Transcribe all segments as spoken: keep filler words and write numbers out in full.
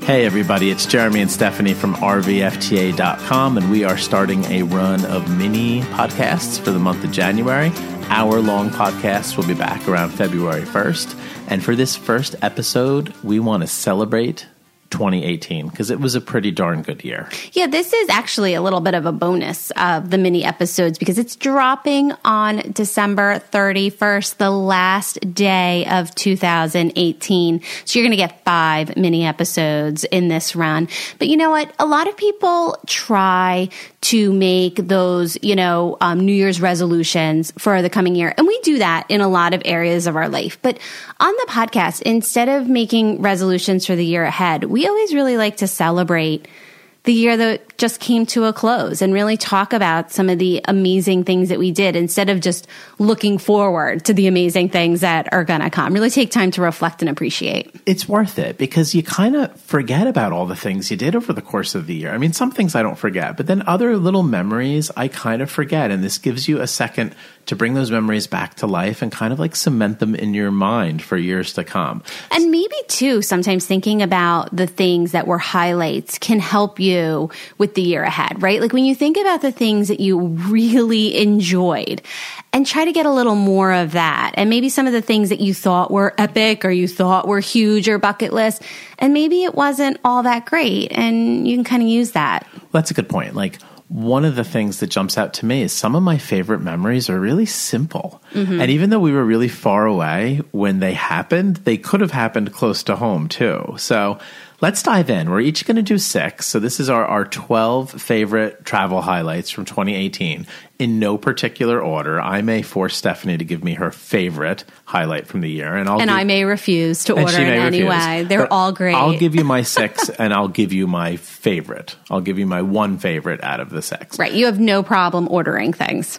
Hey everybody, it's Jeremy and Stephanie from R V F T A dot com, and we are starting a run of mini podcasts for the month of January. Hour-long podcasts will be back around February first. And for this first episode, we want to celebrate twenty eighteen because it was a pretty darn good year. Yeah, this is actually a little bit of a bonus of the mini episodes because it's dropping on December thirty-first, the last day of two thousand eighteen. So you're going to get five mini episodes in this run. But you know what? A lot of people try to make those, you know, um, New Year's resolutions for the coming year. And we do that in a lot of areas of our life. But on the podcast, instead of making resolutions for the year ahead, we always really like to celebrate the year that just came to a close and really talk about some of the amazing things that we did instead of just looking forward to the amazing things that are going to come. Really take time to reflect and appreciate. It's worth it because you kind of forget about all the things you did over the course of the year. I mean, some things I don't forget, but then other little memories I kind of forget. And this gives you a second to bring those memories back to life and kind of like cement them in your mind for years to come. And maybe too, sometimes thinking about the things that were highlights can help you with the year ahead, right? Like when you think about the things that you really enjoyed and try to get a little more of that. And maybe some of the things that you thought were epic or you thought were huge or bucket list, and maybe it wasn't all that great. And you can kind of use that. Well, that's a good point. Like, one of the things that jumps out to me is some of my favorite memories are really simple. Mm-hmm. And even though we were really far away when they happened, they could have happened close to home too. So let's dive in. We're each going to do six. So this is our, our twelve favorite travel highlights from twenty eighteen. In no particular order. I may force Stephanie to give me her favorite highlight from the year. And I'll And give, I may refuse to order in any way. They're but all great. I'll give you my six and I'll give you my favorite. I'll give you my one favorite out of the six. Right. You have no problem ordering things.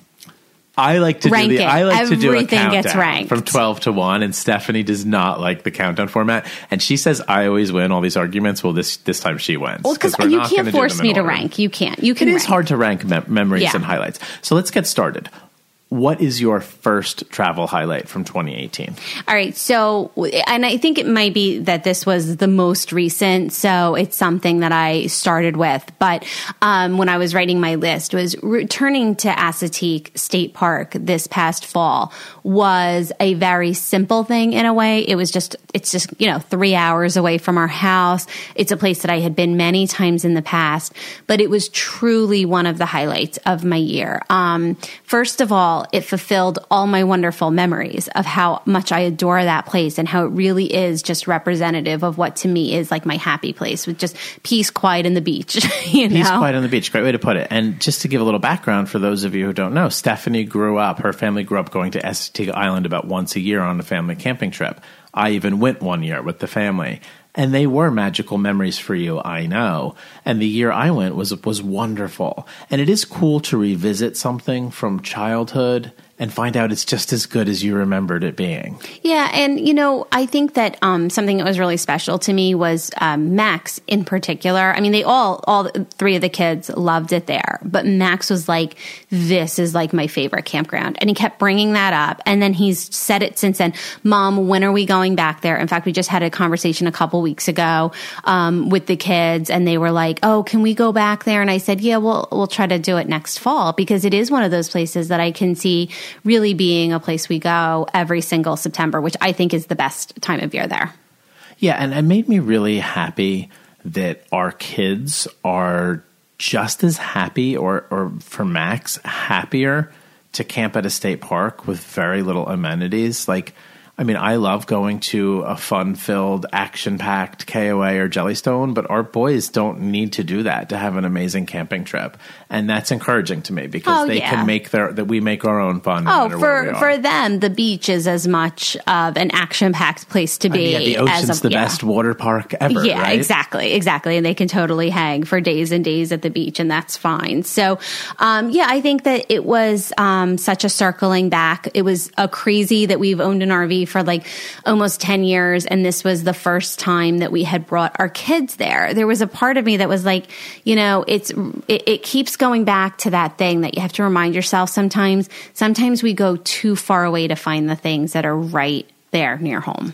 I like to Rank do the it. I like Everything to do a countdown gets ranked. from twelve to one, and Stephanie does not like the countdown format. And she says I always win all these arguments. Well, this this time she wins. Well, because you can't force me to rank. You can't. You can. It rank. is hard to rank mem- memories Yeah. and highlights. So let's get started. What is your first travel highlight from twenty eighteen? All right. So, and I think it might be that this was the most recent. So it's something that I started with. But um, when I was writing my list, was returning to Assateague State Park this past fall was a very simple thing in a way. It was just, it's just, you know, three hours away from our house. It's a place that I had been many times in the past, but it was truly one of the highlights of my year. Um, first of all, it fulfilled all my wonderful memories of how much I adore that place and how it really is just representative of what to me is like my happy place with just peace, quiet, and the beach. You know? Peace, quiet, on the beach. Great way to put it. And just to give a little background for those of you who don't know, Stephanie grew up, her family grew up going to Assateague Island about once a year on a family camping trip. I even went one year with the family. And they were magical memories for you, I know. And the year I went was was wonderful. And it is cool to revisit something from childhood and find out it's just as good as you remembered it being. Yeah, and you know, I think that um, something that was really special to me was um, Max in particular. I mean, they all, all three of the kids loved it there, but Max was like, this is like my favorite campground. And he kept bringing that up. And then he's said it since then, Mom, when are we going back there? In fact, we just had a conversation a couple weeks ago um, with the kids, and they were like, oh, can we go back there? And I said, yeah, we'll, we'll try to do it next fall, because it is one of those places that I can see really being a place we go every single September, which I think is the best time of year there. Yeah, and it made me really happy that our kids are just as happy, or, or for Max, happier to camp at a state park with very little amenities. Like, I mean, I love going to a fun-filled, action-packed K O A or Jellystone, but our boys don't need to do that to have an amazing camping trip. And that's encouraging to me, because oh, they yeah. can make their, that we make our own fun. No oh, matter where we for, are. for them, the beach is as much of an action-packed place to be. I mean, yeah, the ocean's as a, the yeah. best water park ever, Yeah, right? exactly, exactly. And they can totally hang for days and days at the beach, and that's fine. So, um, yeah, I think that it was um, such a circling back. It was a crazy that we've owned an R V for like almost ten years, and this was the first time that we had brought our kids there. There was a part of me that was like, you know, it's it, it keeps going back to that thing that you have to remind yourself sometimes. Sometimes we go too far away to find the things that are right there near home.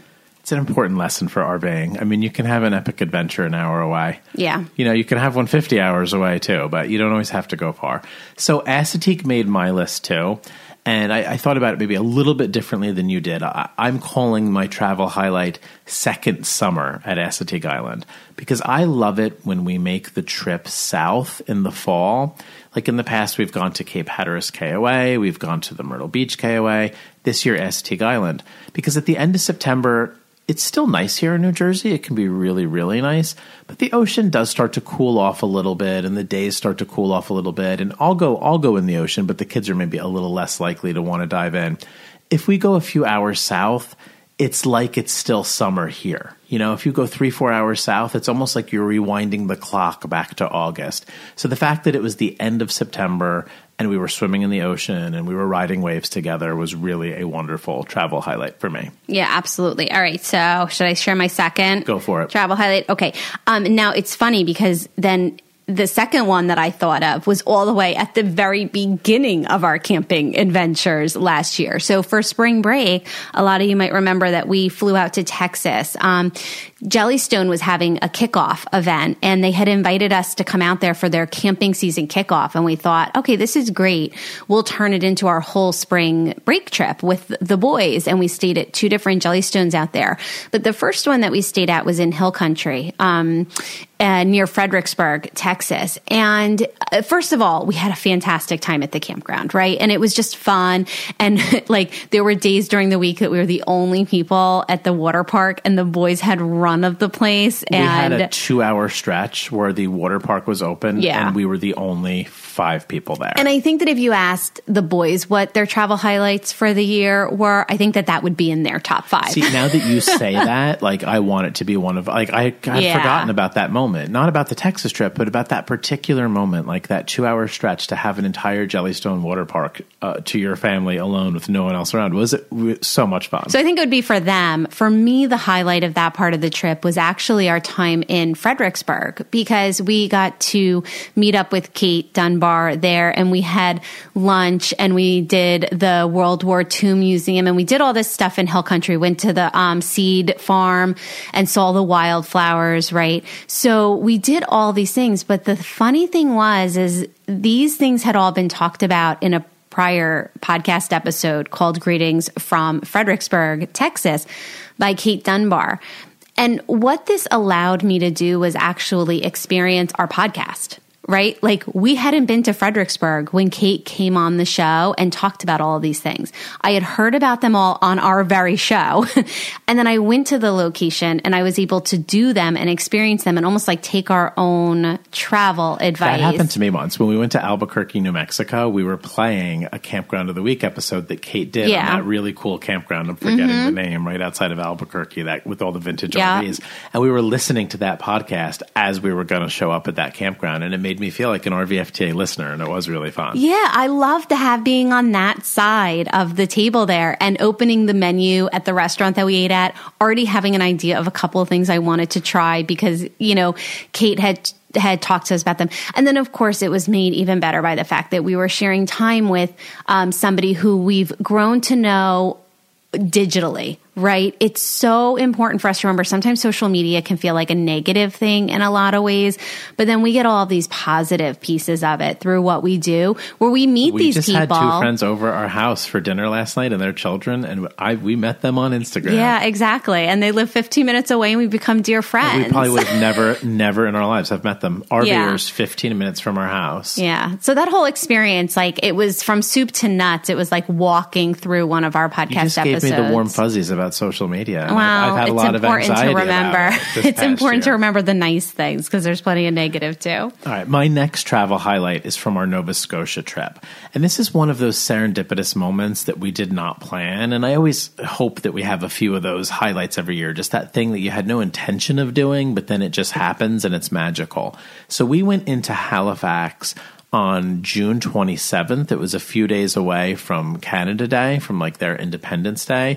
it's an important lesson for RVing. I mean, you can have an epic adventure an hour away. Yeah. You know, you can have one fifty hours away too, but you don't always have to go far. So Assateague made my list too. And I, I thought about it maybe a little bit differently than you did. I, I'm calling my travel highlight Second Summer at Assateague Island because I love it when we make the trip south in the fall. Like in the past, we've gone to Cape Hatteras K O A, we've gone to the Myrtle Beach K O A, this year Assateague Island. Because at the end of September, it's still nice here in New Jersey. It can be really, really nice. But the ocean does start to cool off a little bit and the days start to cool off a little bit. And I'll go, I'll go in the ocean, but the kids are maybe a little less likely to want to dive in. If we go a few hours south, it's like it's still summer here. You know, if you go three, four hours south, it's almost like you're rewinding the clock back to August. So the fact that it was the end of September and we were swimming in the ocean and we were riding waves together was really a wonderful travel highlight for me. Yeah, absolutely. All right. So should I share my second? Go for it. Travel highlight. Okay. Um, now it's funny because then the second one that I thought of was all the way at the very beginning of our camping adventures last year. So for spring break, a lot of you might remember that we flew out to Texas. Um, Jellystone was having a kickoff event and they had invited us to come out there for their camping season kickoff. And we thought, okay, this is great. We'll turn it into our whole spring break trip with the boys. And we stayed at two different Jellystones out there. But the first one that we stayed at was in Hill Country, um, uh, near Fredericksburg, Texas. And uh, first of all, we had a fantastic time at the campground, right? And it was just fun. And like there were days during the week that we were the only people at the water park and the boys had run of the place. And we had a two hour stretch where the water park was open yeah. and we were the only five people there. And I think that if you asked the boys what their travel highlights for the year were, I think that that would be in their top five. See, now that you say that, like I want it to be one of, like I had yeah. forgotten about that moment, not about the Texas trip, but about that particular moment, like that two hour stretch to have an entire Jellystone water park uh, to your family alone with no one else around. Was it was so much fun? So I think it would be for them. For me, the highlight of that part of the trip was actually our time in Fredericksburg because we got to meet up with Kate Dunbar there and we had lunch and we did the World War Two Museum and we did all this stuff in Hill Country, went to the um, seed farm and saw the wildflowers, right? So we did all these things. But the funny thing was, is these things had all been talked about in a prior podcast episode called Greetings from Fredericksburg, Texas by Kate Dunbar. And what this allowed me to do was actually experience our podcast, right? Like we hadn't been to Fredericksburg when Kate came on the show and talked about all of these things. I had heard about them all on our very show. And then I went to the location and I was able to do them and experience them and almost like take our own travel advice. That happened to me once. When we went to Albuquerque, New Mexico, we were playing a Campground of the Week episode that Kate did yeah. on that really cool campground. I'm forgetting mm-hmm. the name, right outside of Albuquerque, that with all the vintage yeah. R Vs. And we were listening to that podcast as we were going to show up at that campground. And it made me feel like an R V F T A listener, and it was really fun. Yeah, I love to have being on that side of the table there and opening the menu at the restaurant that we ate at, already having an idea of a couple of things I wanted to try because, you know, Kate had had talked to us about them. And then, of course, it was made even better by the fact that we were sharing time with um, somebody who we've grown to know digitally, right? It's so important for us to remember sometimes social media can feel like a negative thing in a lot of ways, but then we get all of these positive pieces of it through what we do, where we meet we these just people. We just had two friends over our house for dinner last night and their children, and I we met them on Instagram. Yeah, exactly. And they live fifteen minutes away and we become dear friends. And we probably would have never, never in our lives have met them. RVers yeah. fifteen minutes from our house. Yeah. So that whole experience, like it was from soup to nuts. It was like walking through one of our podcast you just episodes. Gave me the warm fuzzies about social media. Wow, I've, I've had a lot of anxiety to remember. about it this It's important year. to remember the nice things because there's plenty of negative too. All right, my next travel highlight is from our Nova Scotia trip. And this is one of those serendipitous moments that we did not plan. And I always hope that we have a few of those highlights every year, just that thing that you had no intention of doing, but then it just happens and it's magical. So we went into Halifax on June twenty-seventh. It was a few days away from Canada Day, from like their Independence Day.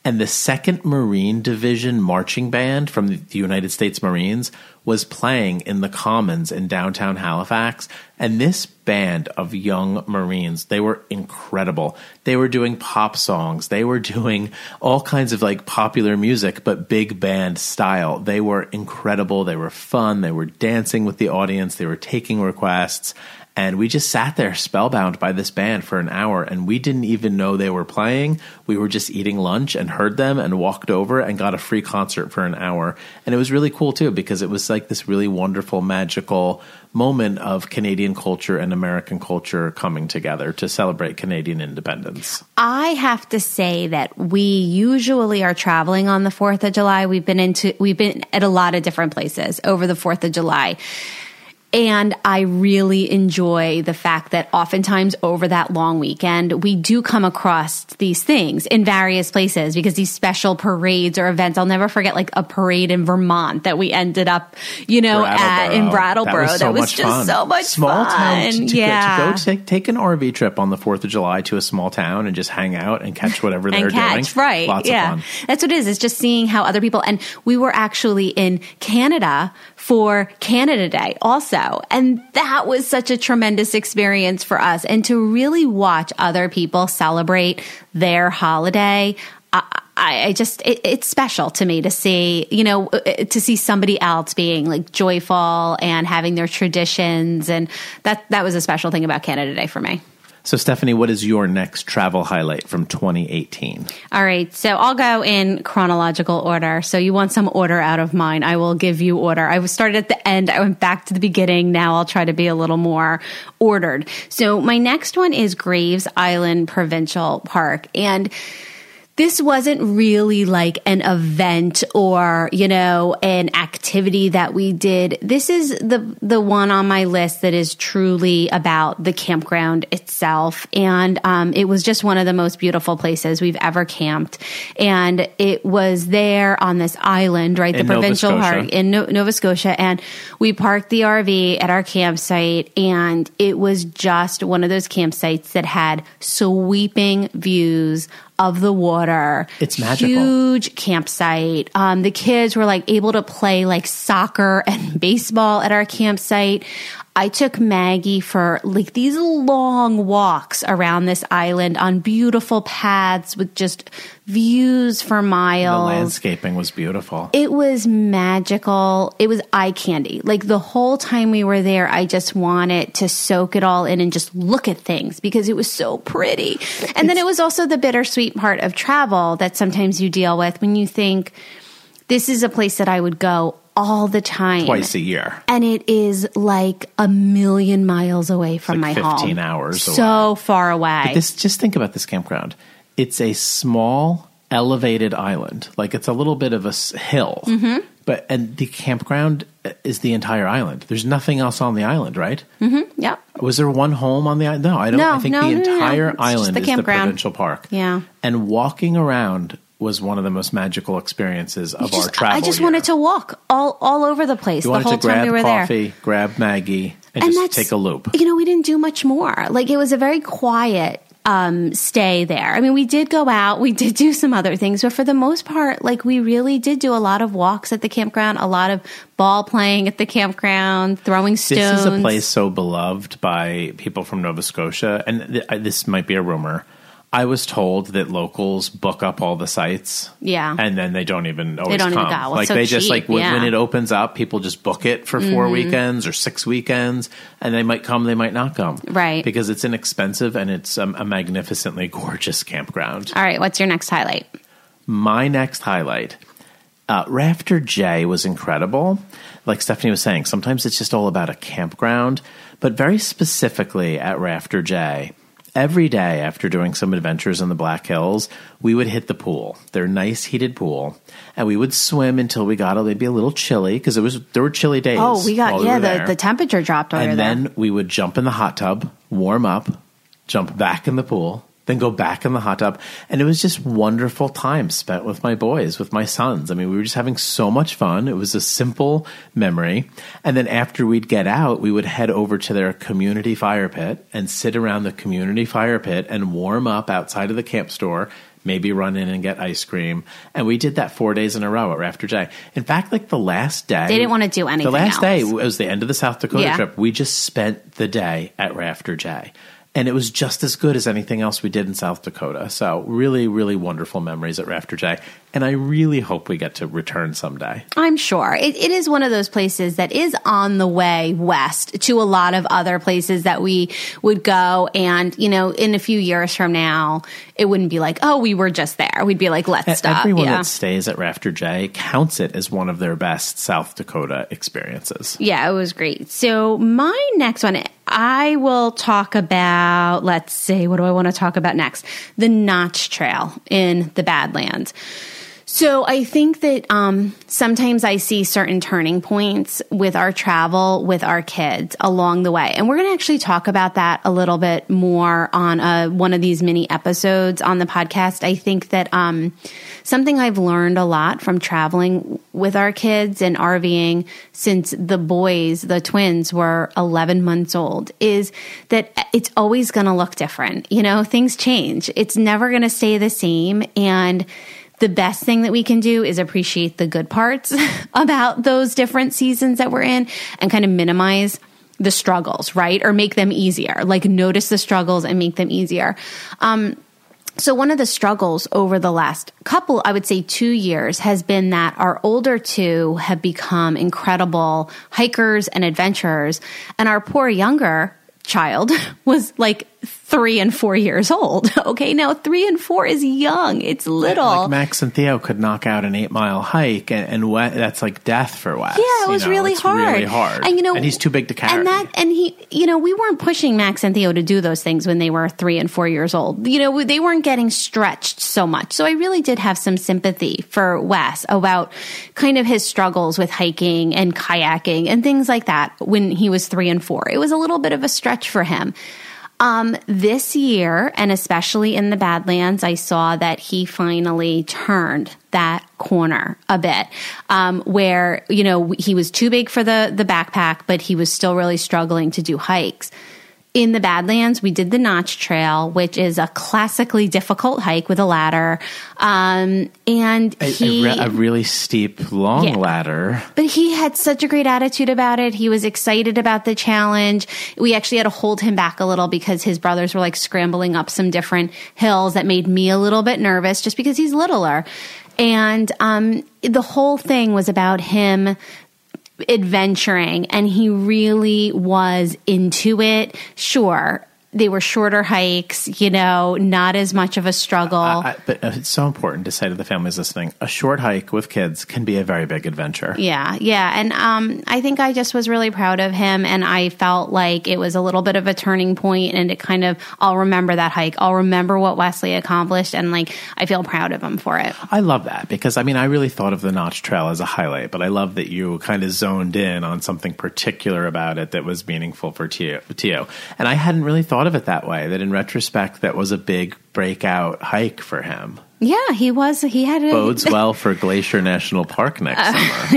And the second Marine Division marching band from the United States Marines was playing in the Commons in downtown Halifax. And this band of young Marines, they were incredible. They were doing pop songs. They were doing all kinds of like popular music, but big band style. They were incredible. They were fun. They were dancing with the audience. They were taking requests. And we just sat there spellbound by this band for an hour, and we didn't even know they were playing. We were just eating lunch and heard them and walked over and got a free concert for an hour. And it was really cool, too, because it was like this really wonderful, magical moment of Canadian culture and American culture coming together to celebrate Canadian independence. I have to say that we usually are traveling on the fourth of July. We've been into, we've been at a lot of different places over the fourth of July. And I really enjoy the fact that oftentimes over that long weekend, we do come across these things in various places because these special parades or events. I'll never forget like a parade in Vermont that we ended up, you know, at in Brattleboro. That was, so that was much just fun. so much small fun. Town to, to yeah. Go, to go take, take an R V trip on the fourth of July to a small town and just hang out and catch whatever they're and catch, doing. Right. Lots yeah. of fun. That's what it is. It's just seeing how other people, and we were actually in Canada for Canada Day also. And that was such a tremendous experience for us. And to really watch other people celebrate their holiday, I, I just, it, it's special to me to see, you know, to see somebody else being like joyful and having their traditions. And that, that was a special thing about Canada Day for me. So, Stephanie, what is your next travel highlight from twenty eighteen? All right. So I'll go in chronological order. So you want some order out of mine. I will give you order. I started at the end. I went back to the beginning. Now I'll try to be a little more ordered. So my next one is Graves Island Provincial Park. And this wasn't really like an event or, you know, an activity that we did. This is the the one on my list that is truly about the campground itself. And um, it was just one of the most beautiful places we've ever camped. And it was there on this island, right? In the provincial Nova park in no- Nova Scotia. And we parked the R V at our campsite. And it was just one of those campsites that had sweeping views of the water. It's magical. Huge campsite. Um, the kids were like able to play like soccer and baseball at our campsite. I took Maggie for like these long walks around this island on beautiful paths with just views for miles. The landscaping was beautiful. It was magical. It was eye candy. Like the whole time we were there, I just wanted to soak it all in and just look at things because it was so pretty. And it's, then it was also the bittersweet part of travel that sometimes you deal with when you think, this is a place that I would go all the time. Twice a year. And it is like a million miles away from like my home. fifteen hours away. So far away. But this, just think about this campground. It's a small, elevated island. Like it's a little bit of a hill. Mm-hmm. But and the campground is the entire island. There's nothing else on the island, right? Mm-hmm. Yep. Was there one home on the island? No, I don't. No, I think no, the no, no, entire no. It's island just the is campground. the provincial park. Yeah. And walking around was one of the most magical experiences of just, our travel. I just year. wanted to walk all, all over the place you the wanted whole to grab time we were coffee, there. grab Maggie, and, And just that's- take a loop. You know, we didn't do much more. Like it was a very quiet um, stay there. I mean, we did go out, we did do some other things, but for the most part, like we really did do a lot of walks at the campground, a lot of ball playing at the campground, throwing stones. This is a place so beloved by people from Nova Scotia, and th- this might be a rumor. I was told that locals book up all the sites. Yeah. And then they don't even always don't even come. go. Well, like it's so they just cheap, like when, yeah. when it opens up, people just book it for four Mm-hmm. weekends or six weekends, and they might come, they might not come. Right. Because it's inexpensive and it's um, a magnificently gorgeous campground. All right, what's your next highlight? My next highlight. Uh, Rafter J was incredible. Like Stephanie was saying, sometimes it's just all about a campground, but very specifically at Rafter J, every day after doing some adventures in the Black Hills, we would hit the pool, their nice heated pool, and we would swim until we got maybe a little chilly because it was there were chilly days. Oh, we got, while yeah, we were the, there. the temperature dropped while we were And there. then we would jump in the hot tub, warm up, jump back in the pool, then go back in the hot tub. And it was just wonderful time spent with my boys, with my sons. I mean, we were just having so much fun. It was a simple memory. And then after we'd get out, we would head over to their community fire pit and sit around the community fire pit and warm up outside of the camp store, maybe run in and get ice cream. And we did that four days in a row at Rafter J. In fact, like the last day. They didn't want to do anything The last else. day, it was the end of the South Dakota Yeah. trip. We just spent the day at Rafter J. And it was just as good as anything else we did in South Dakota. So really, really wonderful memories at Rafter J. And I really hope we get to return someday. I'm sure. It, it is one of those places that is on the way west to a lot of other places that we would go. And, you know, in a few years from now, it wouldn't be like, oh, we were just there. We'd be like, let's And stop. Everyone yeah. that stays at Rafter J counts it as one of their best South Dakota experiences. Yeah, it was great. So my next one, I will talk about, let's see, what do I want to talk about next? The Notch Trail in the Badlands. So I think that um, sometimes I see certain turning points with our travel with our kids along the way. And we're going to actually talk about that a little bit more on a, one of these mini episodes on the podcast. I think that um, something I've learned a lot from traveling with our kids and RVing since the boys, the twins, were eleven months old is that it's always going to look different. You know, things change. It's never going to stay the same. And the best thing that we can do is appreciate the good parts about those different seasons that we're in and kind of minimize the struggles, right? Or make them easier, like notice the struggles and make them easier. Um, so one of the struggles over the last couple, I would say two years, has been that our older two have become incredible hikers and adventurers, and our poor younger child was like three and four years old. Okay, now three and four is young. It's little. Like Max and Theo could knock out an eight mile hike, and, and Wes, that's like death for Wes. Yeah, it was you know, really it's hard. Really hard. And you know, and he's too big to carry. And that, and he, you know, we weren't pushing Max and Theo to do those things when they were three and four years old. You know, they weren't getting stretched so much. So I really did have some sympathy for Wes about kind of his struggles with hiking and kayaking and things like that when he was three and four. It was a little bit of a stretch for him. Um, this year, and especially in the Badlands, I saw that he finally turned that corner a bit, um, where, you know, he was too big for the, the backpack, but he was still really struggling to do hikes. In the Badlands, we did the Notch Trail, which is a classically difficult hike with a ladder. Um, and a, he, a, re- a really steep, long Yeah. ladder. But he had such a great attitude about it. He was excited about the challenge. We actually had to hold him back a little because his brothers were like scrambling up some different hills that made me a little bit nervous just because he's littler. And um, the whole thing was about him adventuring, and he really was into it. Sure, they were shorter hikes, you know, not as much of a struggle. I, I, but it's so important to say to the families listening, a short hike with kids can be a very big adventure. Yeah, yeah. And um, I think I just was really proud of him, and I felt like it was a little bit of a turning point, and it kind of, I'll remember that hike. I'll remember what Wesley accomplished, and like, I feel proud of him for it. I love that because, I mean, I really thought of the Notch Trail as a highlight, but I love that you kind of zoned in on something particular about it that was meaningful for Tio. Tio. And I hadn't really thought of it that way, that in retrespect, that was a big breakout hike for him. Yeah, he was, he had a... Bodes well for Glacier National Park next uh, summer.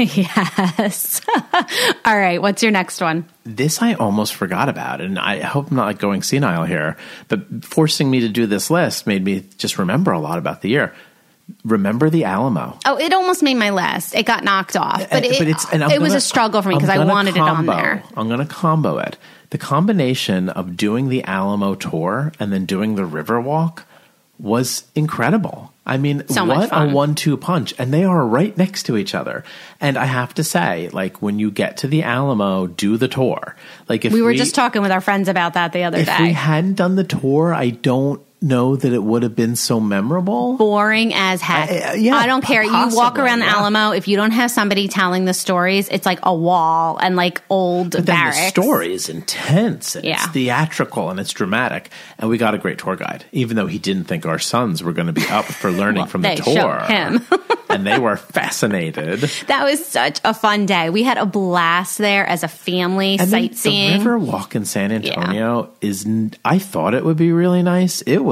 Yes. All right, what's your next one? This I almost forgot about, and I hope I'm not like going senile here, but forcing me to do this list made me just remember a lot about the year. Remember the Alamo. Oh, it almost made my list. It got knocked off, but it, but it's, and I'm it was gonna, a struggle for me I'm because I gonna wanted combo, it on there. I'm going to combo it. The combination of doing the Alamo tour and then doing the Riverwalk was incredible. I mean, So much what fun. a one two punch. And they are right next to each other. And I have to say, like, when you get to the Alamo, do the tour. Like, if We were we, just talking with our friends about that the other if day. we hadn't done the tour, I don't know that it would have been so memorable. Boring as heck. Uh, yeah, I don't care. possibly, you walk around the yeah. Alamo, if you don't have somebody telling the stories, it's like a wall and like old But then barracks. the story is intense and Yeah. it's theatrical and it's dramatic. And we got a great tour guide, even though he didn't think our sons were going to be up for learning Well, from the they tour. showed him. And they were fascinated. That was such a fun day. We had a blast there as a family And then sightseeing. the river walk in San Antonio is, n- I thought it would be really nice. It was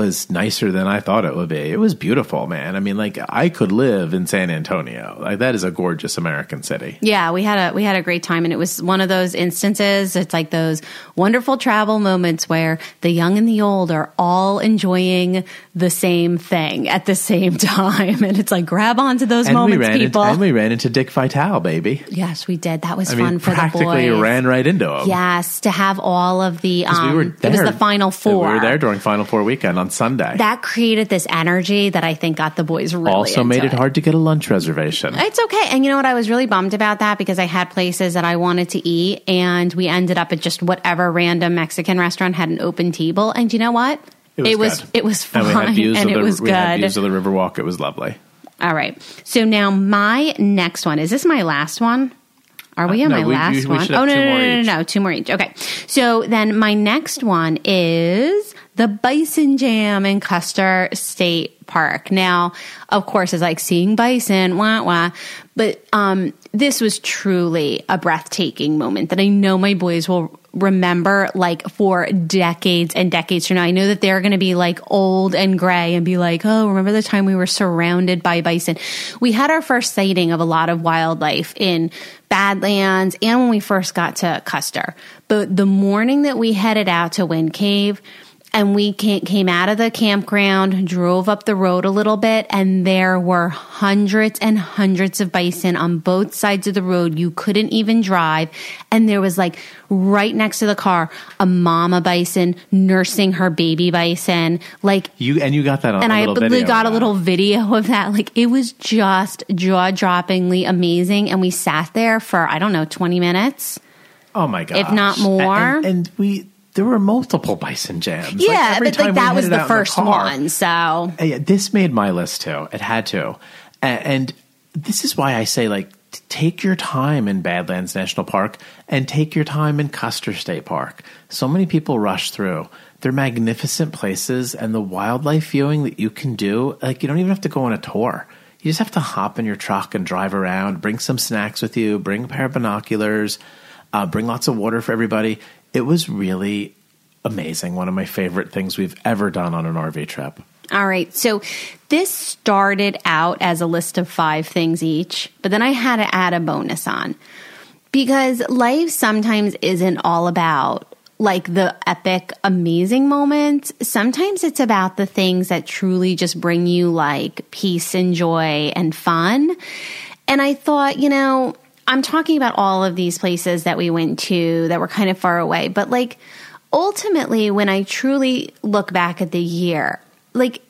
was nicer than I thought it would be. It was beautiful, man. I mean, like, I could live in San Antonio. Like, that is a gorgeous American city. Yeah, we had a we had a great time, and it was one of those instances. It's like those wonderful travel moments where the young and the old are all enjoying the same thing at the same time, and it's like grab onto those and moments, we ran people. Into, and we ran into Dick Vitale, baby. Yes, we did. That was I fun mean, for the boys. Practically ran right into him. Yes, to have all of the. Um, we were there. It was the Final Four. We were there during Final Four weekend on Sunday. That created this energy that I think got the boys really also into made it, it hard to get a lunch reservation. It's okay. And you know what? I was really bummed about that because I had places that I wanted to eat, and we ended up at just whatever random Mexican restaurant had an open table. And you know what? It was it was, good. it was fun, and, we had views and of it the, was we good. had views of the Riverwalk. It was lovely. All right. So now my next one. Is this my last one? Are we on uh, no, my we, last we, we one? should have Oh, no, two no, more no, no, each. no, no. Two more each. Okay. So then my next one is the Bison Jam in Custer State Park. Now, of course, it's like seeing bison, wah, wah. But um, this was truly a breathtaking moment that I know my boys will remember like for decades and decades from now. I know that they're going to be like old and gray and be like, oh, remember the time we were surrounded by bison? We had our first sighting of a lot of wildlife in Badlands and when we first got to Custer. But the morning that we headed out to Wind Cave, and we came out of the campground, drove up the road a little bit, and there were hundreds and hundreds of bison on both sides of the road. You couldn't even drive. And there was like right next to the car, a mama bison nursing her baby bison. Like you and you got that on and a I little literally video got a of little that. video of that. Like it was just jaw-droppingly amazing. And we sat there for, I don't know, twenty minutes. Oh my gosh. If not more. And, and, and we... There were multiple bison jams. Yeah, like every but like time that we was headed the out in first car. one. So Uh, yeah, this made my list too. It had to. And, and this is why I say, like, t- take your time in Badlands National Park and take your time in Custer State Park. So many people rush through. They're magnificent places, and the wildlife viewing that you can do, like, you don't even have to go on a tour. You just have to hop in your truck and drive around, bring some snacks with you, bring a pair of binoculars, uh, bring lots of water for everybody. It was really amazing. One of my favorite things we've ever done on an R V trip. all right. So this started out as a list of five things each, but then I had to add a bonus on because life sometimes isn't all about like the epic, amazing moments. Sometimes it's about the things that truly just bring you like peace and joy and fun. And I thought, you know, I'm talking about all of these places that we went to that were kind of far away, but like ultimately when I truly look back at the year, like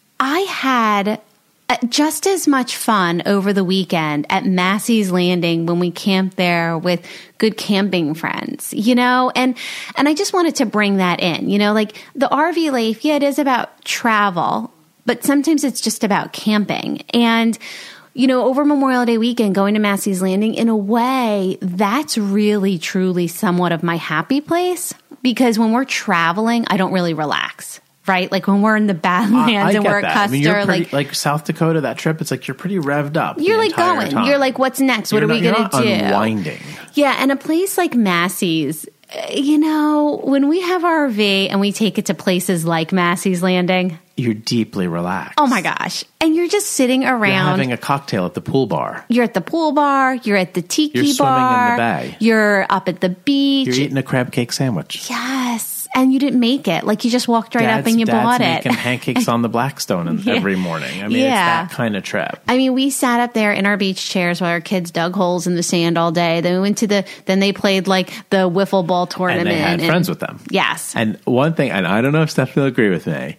I had just as much fun over the weekend at Massey's Landing when we camped there with good camping friends, you know, and, and I just wanted to bring that in, you know, like the R V life. Yeah, it is about travel, but sometimes it's just about camping. And you know, over Memorial Day weekend, going to Massey's Landing, in a way, that's really, truly somewhat of my happy place. Because when we're traveling, I don't really relax, right? Like when we're in the Badlands I, I and get we're at that. Custer, I mean, you're pretty, like, like South Dakota, that trip, it's like you're pretty revved up. you're the like entire going. time. You're like, what's next? What You're are we not- going to you're do? not unwinding. Yeah, and a place like Massey's, you know, when we have our R V and we take it to places like Massey's Landing, You're deeply relaxed. oh my gosh. And you're just sitting You're around. having a cocktail at the pool bar. You're at the pool bar. You're at the tiki You're swimming in the bar. bay. You're up at the beach. You're eating a crab cake sandwich. Yes. And you didn't make it. Like you just walked right Dad's, up and you Dad's bought it. making pancakes on the Blackstone in- Yeah. every morning. I mean, Yeah. it's that kind of trip. I mean, we sat up there in our beach chairs while our kids dug holes in the sand all day. Then we went to the, then they played like the wiffle ball tournament. And they had friends with them. Yes. And one thing, and I don't know if Stephanie will agree with me,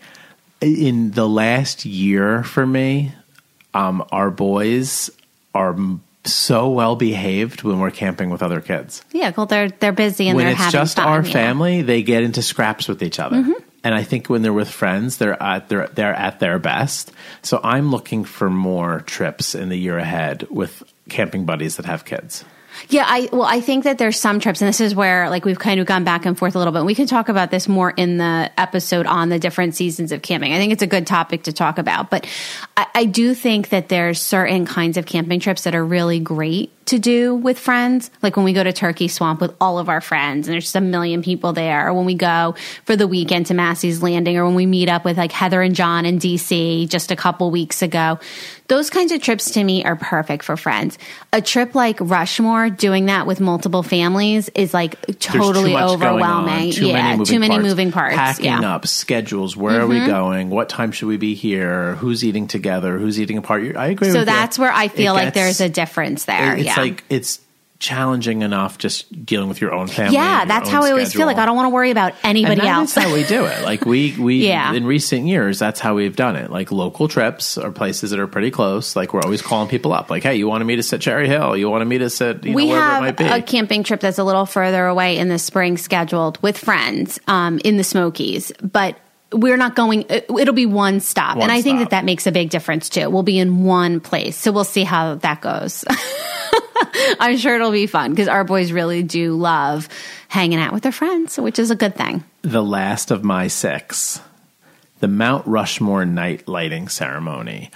in the last year for me, um, our boys are m- so well behaved when we're camping with other kids. Yeah, well, they're they're busy and When they're it's having just fun, our yeah. family, they get into scraps with each other. Mm-hmm. And I think when they're with friends, they're at their they're at their best. So I'm looking for more trips in the year ahead with camping buddies that have kids. Yeah, I well, I think that there's some trips, and this is where like we've kind of gone back and forth a little bit. We can talk about this more in the episode on the different seasons of camping. I think it's a good topic to talk about, but I, I do think that there's certain kinds of camping trips that are really great to do with friends, like when we go to Turkey Swamp with all of our friends and there's just a million people there, or when we go for the weekend to Massey's Landing, or when we meet up with like Heather and John in D C just a couple weeks ago. Those kinds of trips to me are perfect for friends. A trip like Rushmore, doing that with multiple families is like totally overwhelming. Too yeah, many moving too many parts. moving parts. Packing yeah. up, schedules, where mm-hmm. are we going? What time should we be here? Who's eating together? Who's eating apart? I agree so with you. So that's where I feel it like gets, there's a difference there. It's yeah. like, it's challenging enough just dealing with your own family. Yeah, that's how I always schedule. feel. Like I don't want to worry about anybody and that else. That's how we do it. Like we, we yeah. in recent years, that's how we've done it. Like local trips or places that are pretty close. Like we're always calling people up. Like, hey, you want to meet us at Cherry Hill? You want to meet us at you we know, wherever have it might be? a camping trip that's a little further away in the spring scheduled with friends um, in the Smokies, but we're not going, it'll be one stop. One and I stop. think that that makes a big difference too. We'll be in one place. So we'll see how that goes. I'm sure it'll be fun because our boys really do love hanging out with their friends, which is a good thing. The last of my six, the Mount Rushmore night lighting ceremony.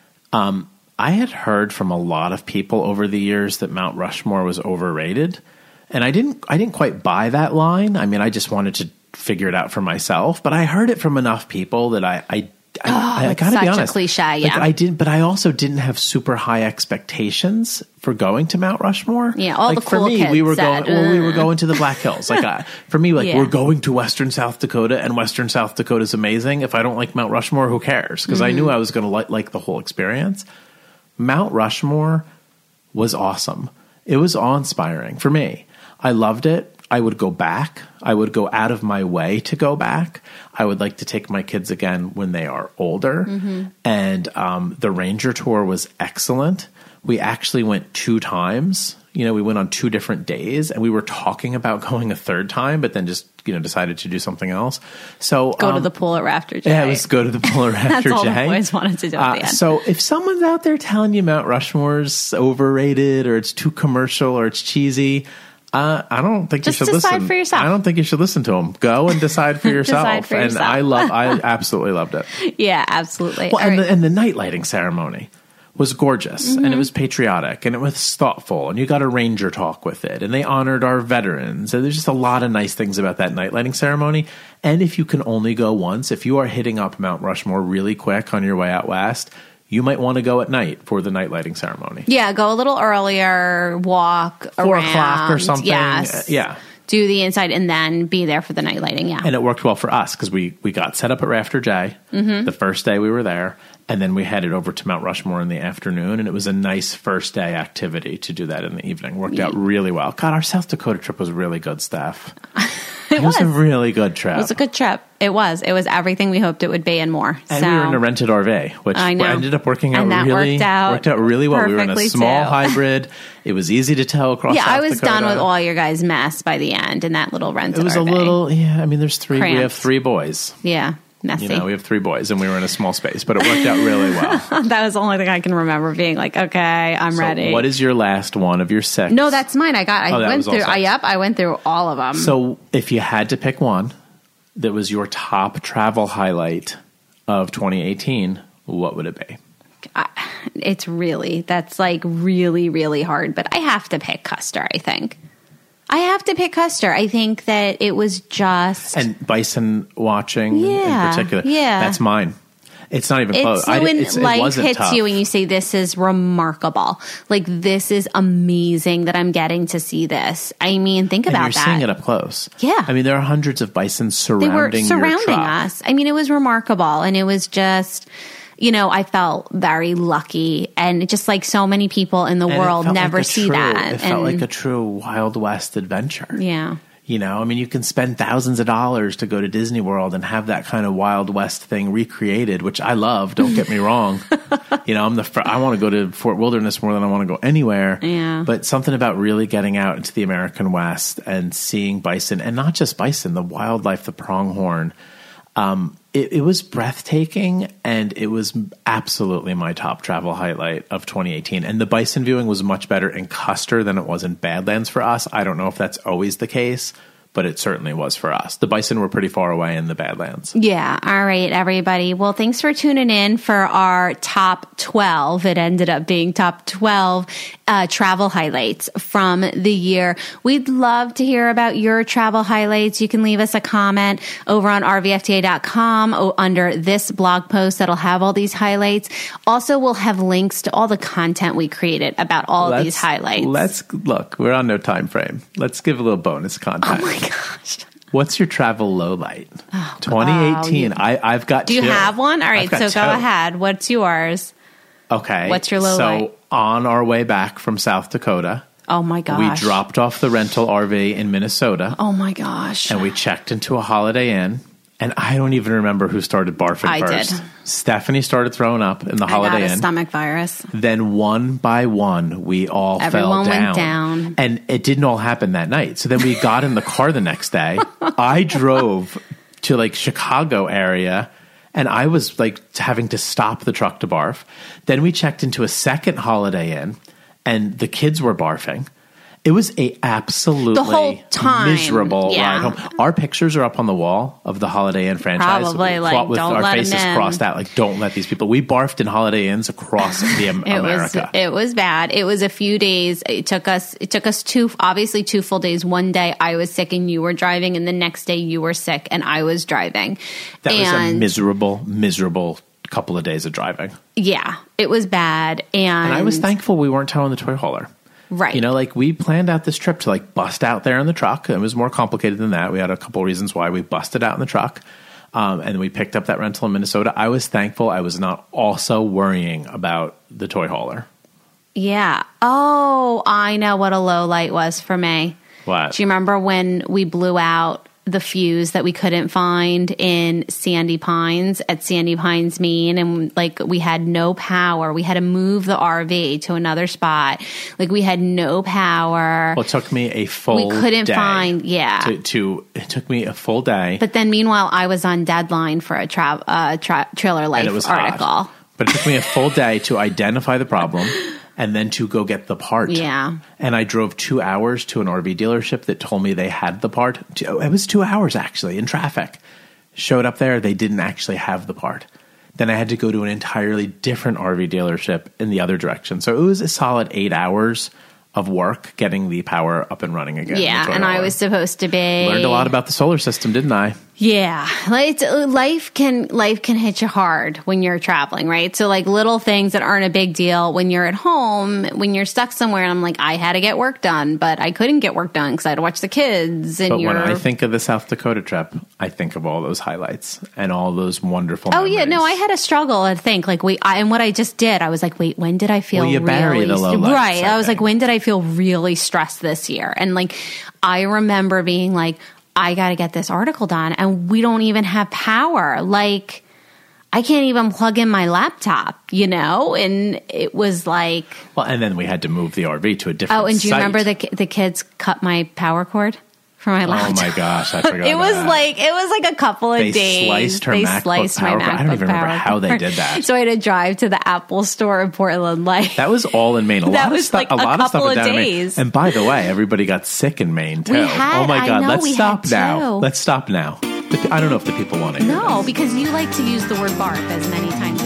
Um, I had heard from a lot of people over the years that Mount Rushmore was overrated. And I didn't, I didn't quite buy that line. I mean, I just wanted to figure it out for myself, but I heard it from enough people that I, I, I, oh, I gotta be honest. Such a cliche, yeah. Like, I didn't, but I also didn't have super high expectations for going to Mount Rushmore. Yeah, all like, the cool for me, kids we were said, going. Well, we were uh. going to the Black Hills. Like I, for me, like Yeah. we're going to Western South Dakota, and Western South Dakota is amazing. If I don't like Mount Rushmore, who cares? Because mm-hmm. I knew I was going to like like the whole experience. Mount Rushmore was awesome. It was awe-inspiring for me. I loved it. I would go back. I would go out of my way to go back. I would like to take my kids again when they are older. Mm-hmm. And um, the Ranger tour was excellent. We actually went two times. You know, we went on two different days, and we were talking about going a third time, but then just, you know, decided to do something else. So go um, to the pool at Rafter J. Yeah, it was go to the pool at Rafter J. That's all the boys wanted to do at the end. Uh, so if someone's out there telling you Mount Rushmore's overrated or it's too commercial or it's cheesy, Uh, I don't think Just you should decide listen. for yourself. I don't think you should listen to them. Go and decide for yourself. Decide for and yourself. I love. I absolutely loved it. Yeah, absolutely. Well, All and, right. the, and the night lighting ceremony was gorgeous, mm-hmm. and it was patriotic, and it was thoughtful, and you got a ranger talk with it, and they honored our veterans. And there's just a lot of nice things about that night lighting ceremony. And if you can only go once, if you are hitting up Mount Rushmore really quick on your way out west, you might want to go at night for the night lighting ceremony. Yeah, go a little earlier, walk Four around. o'clock or something. Yes. Yeah. Do the inside and then be there for the night lighting, yeah. And it worked well for us because we, we got set up at Rafter J mm-hmm. the first day we were there, and then we headed over to Mount Rushmore in the afternoon, and it was a nice first day activity to do that in the evening. Worked yeah. out really well. God, our South Dakota trip was really good, Steph. It, it was. was a really good trip. It was a good trip. It was. It was everything we hoped it would be and more. And so, we were in a rented R V, which I know. ended up working out and that really worked out, worked out really well. We were in a small too. hybrid. It was easy to tell across. Yeah, South I was Dakota. done with all your guys' mess by the end in that little rented It was R V. a little, yeah. I mean, there's three. Cramped. We have three boys. Yeah. Messy. You know, we have three boys, and we were in a small space, but it worked out really well. That was the only thing I can remember being like, okay, I'm so ready. What is your last one of your six? No, that's mine. I got. I oh, went through. I, yep, I went through all of them. So, if you had to pick one that was your top travel highlight of twenty eighteen, what would it be? I, it's really that's like really really hard, but I have to pick Custer. I think. I have to pick Custer. I think that it was just... And bison watching yeah, in particular. Yeah. That's mine. It's not even close. It's so when it's, life it hits tough. you and you say, this is remarkable. Like, this is amazing that I'm getting to see this. I mean, think and about you're that. seeing it up close. Yeah. I mean, there are hundreds of bison surrounding They were surrounding your truck. us. I mean, it was remarkable. And it was just... You know, I felt very lucky, and just like so many people in the and world never like see true, that. It and, felt like a true Wild West adventure. Yeah. You know, I mean, you can spend thousands of dollars to go to Disney World and have that kind of Wild West thing recreated, which I love. Don't get me wrong. You know, I'm the fr- I want to go to Fort Wilderness more than I want to go anywhere. Yeah. But something about really getting out into the American West and seeing bison, and not just bison, the wildlife, the pronghorn. Um, it, it was breathtaking, and it was absolutely my top travel highlight of twenty eighteen. And the bison viewing was much better in Custer than it was in Badlands for us. I don't know if that's always the case, but it certainly was for us. The bison were pretty far away in the Badlands. Yeah. All right, everybody. Well, thanks for tuning in for our top twelve. It ended up being top twelve uh, travel highlights from the year. We'd love to hear about your travel highlights. You can leave us a comment over on R V F T A dot com under this blog post that'll have all these highlights. Also, we'll have links to all the content we created about all let's, of these highlights. Let's look. We're on no time frame. Let's give a little bonus content. Oh my gosh. What's your travel low light? Oh, twenty eighteen. Oh, I, I've got Do you two. have one? All right, so two. go ahead. What's yours? Okay. What's your low so light? On our way back from South Dakota, Oh my gosh. we dropped off the rental R V in Minnesota. Oh my gosh. And we checked into a Holiday Inn. And I don't even remember who started barfing I first. did. Stephanie started throwing up in the Holiday I got a Inn. stomach virus. Then one by one, we all Everyone fell down. went down. And it didn't all happen that night. So then we got in the car the next day. I drove to like Chicago area, and I was like having to stop the truck to barf. Then we checked into a second Holiday Inn, and the kids were barfing. It was a absolutely The whole time, miserable yeah. ride home. Our pictures are up on the wall of the Holiday Inn franchise. Probably, like, with don't our let 'em faces in. crossed out. Like, don't let these people. We barfed in Holiday Inns across the Am- It America. was it was bad. It was a few days. It took us it took us two obviously two full days. One day I was sick and you were driving, and the next day you were sick and I was driving. That and was a miserable, miserable couple of days of driving. yeah, it was bad. And, And I was thankful we weren't towing the toy hauler. right. You know, like we planned out this trip to like bust out there in the truck. It was more complicated than that. We had a couple of reasons why we busted out in the truck. Um, and we picked up that rental in Minnesota. I was thankful I was not also worrying about the toy hauler. Yeah. Oh, I know what a low light was for me. What? Do you remember when we blew out the fuse that we couldn't find in Sandy Pines at Sandy Pines, Maine? And like we had no power. We had to move the R V to another spot. Like we had no power. Well, it took me a full We couldn't day find- yeah. To, to, it took me a full day. But then meanwhile, I was on deadline for a tra- uh, tra- Trailer Life and it was article. hot. But it took me a full day to identify the problem and then to go get the part. Yeah. And I drove two hours to an R V dealership that told me they had the part. It was two hours, actually, in traffic. Showed up there. They didn't actually have the part. Then I had to go to an entirely different R V dealership in the other direction. So it was a solid eight hours of work getting the power up and running again. Yeah, and I was supposed to be... Learned a lot about the solar system, didn't I? Yeah, like it's, life can life can hit you hard when you're traveling, right? So like little things that aren't a big deal when you're at home, when you're stuck somewhere. And I'm like, I had to get work done, but I couldn't get work done because I had to watch the kids. And But you're... when I think of the South Dakota trip, I think of all those highlights and all those wonderful. Oh memories. yeah, no, I had a struggle. I think like wait, I, and what I just did, I was like, wait, when did I feel Well, you bury really the low lights, right? I I was think. like, when did I feel really stressed this year? And like, I remember being like, I got to get this article done, and we don't even have power. Like, I can't even plug in my laptop, you know? And it was like, Well, and then we had to move the R V to a different. oh, and do you site. remember the ki- the kids cut my power cord for my Oh laptop? my gosh, I forgot. It about was that. like it was like a couple of They days. sliced her they MacBook sliced my power cord. MacBook I don't even remember power how they cord. did that. So I had to drive to the Apple store in Portland. Like That was all in Maine. A That lot of was stuff. like a a lot of stuff couple was of down in Maine. days. And by the way, everybody got sick in Maine too. We had- oh my I god, know let's we stop had now. too. Let's stop now. The- I don't know if the people want to hear no, this. because you like to use the word barf as many times